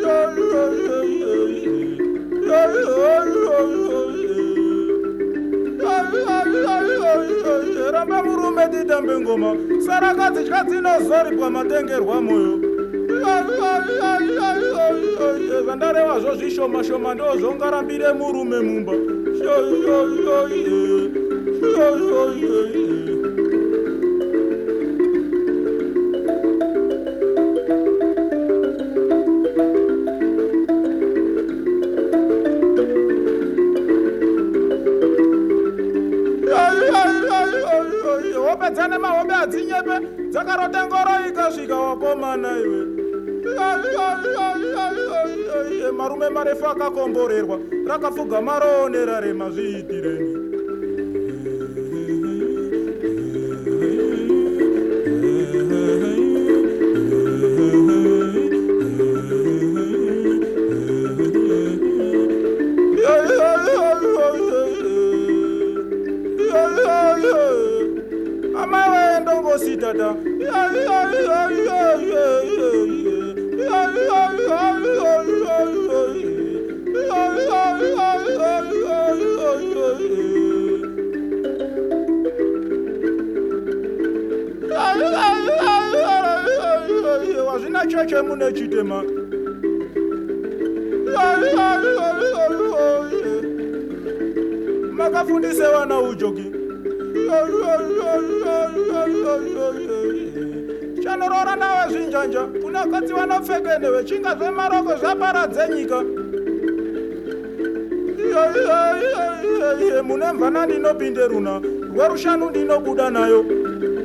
Ramba murume titambe ngoma sarakadzi dzinozoripwa matengerwa moyo zvandarevazvo zvishoma shoma ndozvongarambire murume mumba wopedzane mahobe adzinyepe dzakarota ngoro ikasvika wakomana iwe marume marefu akakomborerwa rakapfuga maroonera rema zviitireni amawe ndongositata wazvina cheche mune chitema makafundise vana ujogi chanorora nawe zvinjanja kuna kadzi vanopfekenewe chinga zvemaroko zvaparadze nyika mune mvana ndinopinde runa rwerushanu ndinobuda nayo